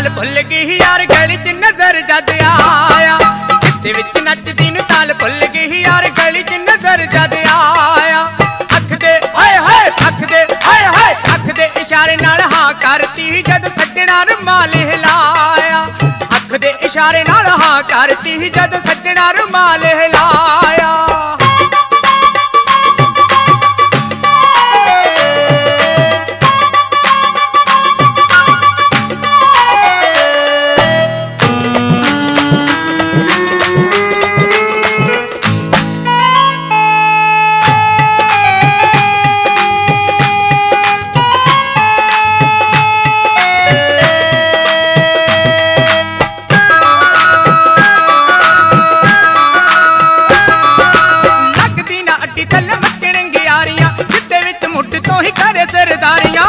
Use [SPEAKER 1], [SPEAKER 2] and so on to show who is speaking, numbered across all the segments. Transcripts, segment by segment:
[SPEAKER 1] ताल भुल गई यार गली च नजर जद आया। गिद्दे विच नचदी नूं ताल भुल गई यार गली च नजर जद आया। अख दे हाय हाय अख दे हाय हाय अख दे इशारे नाल हां करती जद सज्जणा रुमाल हिलाया। अख दे इशारे नाल हां करती जद सज्जणा रुमाल हिलाया। सरदारियां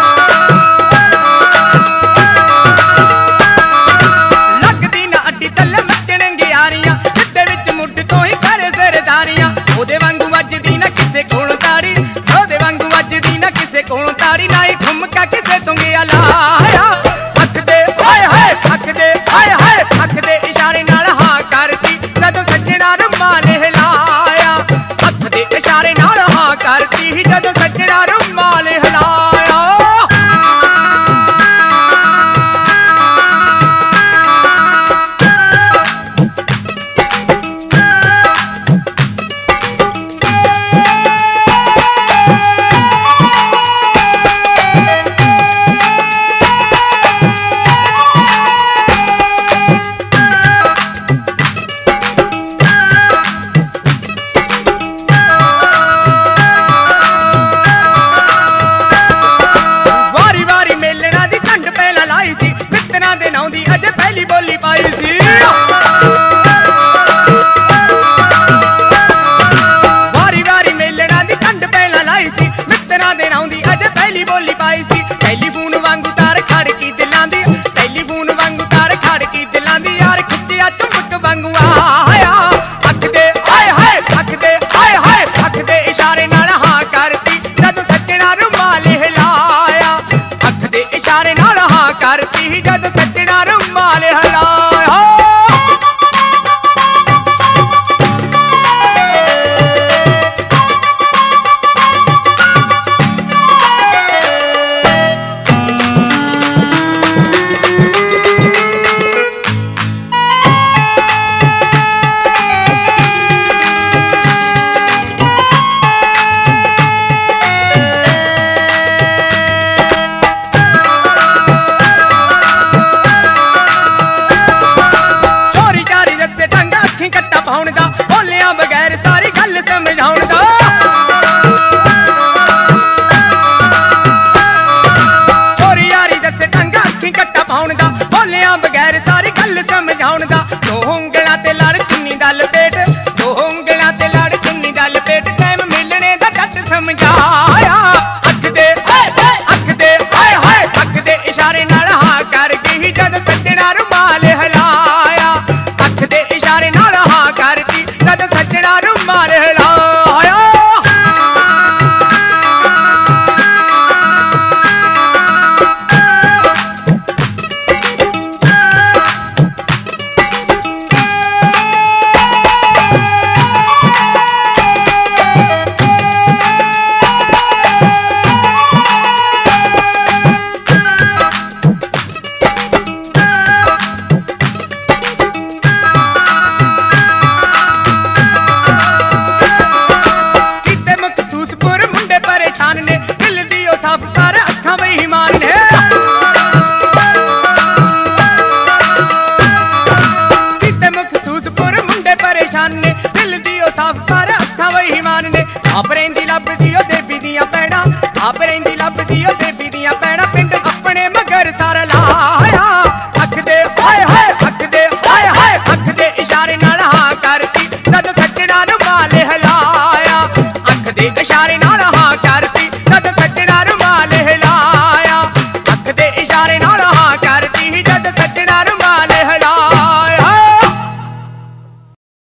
[SPEAKER 1] लगदी ना अड्डी थल्ले मचण ग्यारियां। गिद्दे विच मुੱਢ ਤੋਂ ही करे सरदारियां। ओदे वांगू वजदी ना किसे कोलों तारी, ओदे वांगू वजदी ना किसे कोलों तारी। ना ही ठुमका किसे तो गया लाया। अख दे हाय हाय अख दे हाय हाय अख दे इशारे नाल हां करती जदों सज्जणा रुमाल हिलाया। अख दे इशारे नाल हां करती जदों सज्जणा रुमाल हिलाया। अजे पहली बोली पाई सी वारी वारी मेलना दी कंड पहला लाई सी। मित्तरां दे नां दी अजे पहली बोली पाई सी। टेलीफोन वांगू तार खड़की दिलां दी, टेलीफोन वांगू तार खड़की दिलां दी। यार खिच्चिया चुंबक वांगू आया। अख दे हाय हाय अख दे हाय हाय अख दे इशारे नाल हां करती जदों सज्जणा रुमाल हिलाया। अख दे इशारे नाल हां करती जदों सज्जणा रुमाल हिलाया। पाउण दा बोलियां बगैर सारी गल समझाउण दा। चोरी यारी दसे ढंगा अखी कट्टा पाउण दा बोलियां बगैर सारी गल समझाउण दा। दो उंगलां ते लड़ चुन्नी दा लपेट, दो उंगलां ते लड़ चुन्नी दा लपेट। टाइम मिलने दा झट समझाया। अख दे हाय हाय अख दे हाय हाय अख दे इशारे नाल हां कर गई जद सज्जणा रुमाल हिलाया। अख दे इशारे नाल हां करती जद सज्जणा रुमाल हिलाया। आपरेंदी लभदी ओ देवी दियां पैड़ा, आपरेंदी लभदी ओ देवी दियां पैड़ा। पिंड अपने मगर सारा लाया। अख दे हाय हाय अख दे हाय हाय अख दे इशारे नाल हां करती जद सज्जणा रुमाल हिलाया। अख दे इशारे नाल हां कर